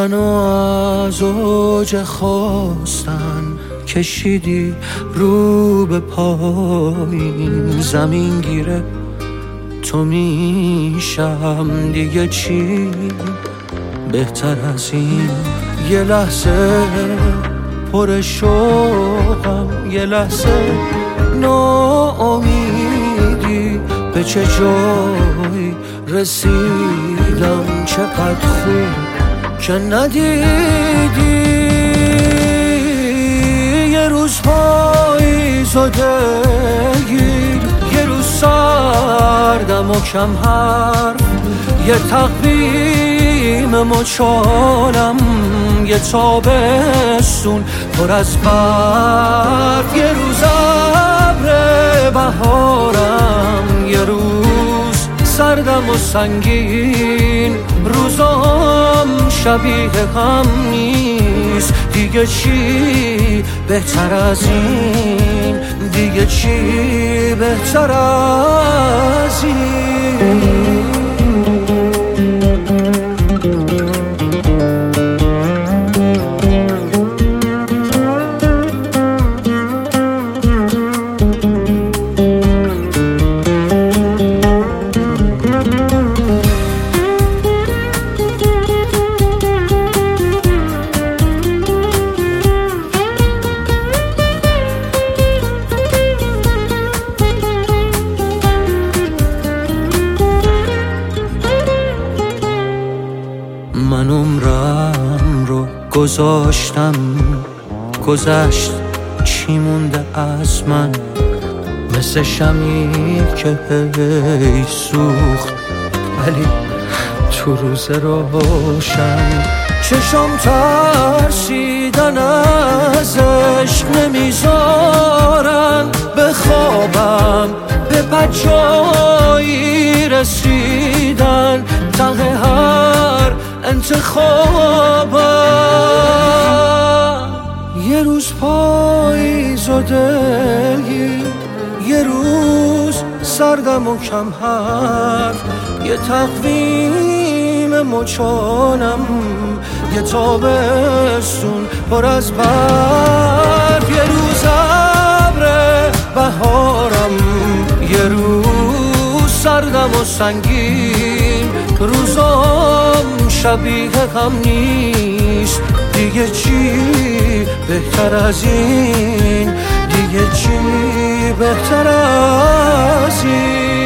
منو از اوج خواستن کشیدی رو به پایین، زمین گیره تو میشم دیگه چی بهتر از این. یه لحظه پر شوقم، یه لحظه ناامیدی، به چه جایی رسیدم، چقدر خوب که ندیدی. یه روز پاییزو دلگیر، یه روز سردم و کم حرف، یه تقویم مچالم، یه تابستون پر از برف، یه روز ابر بهارم، یه روز سردم و سنگین. روزام شبیه هم نیست، دیگه چی بهتر از این، دیگه چی بهتر از این. من عمرم رو گذاشتم، گذشت چی مونده از من، مثل شمعی که هی سوخت ولی تو روز روشن. چشم ترسیدن از عشق نمیذارن بخوابم، به بجایی رسیدن ته هر انتخابم. یه روز پاییز و دلگیر، یه روز سردم و کم حرف، یه تقویم مچانم، یه تابستون پر از برف، یه روز ابر بهارم، یه روز سردم و سنگین. روزام شبیه هم نیست، دیگه چی بهتر از این، دیگه چی بهتر از این.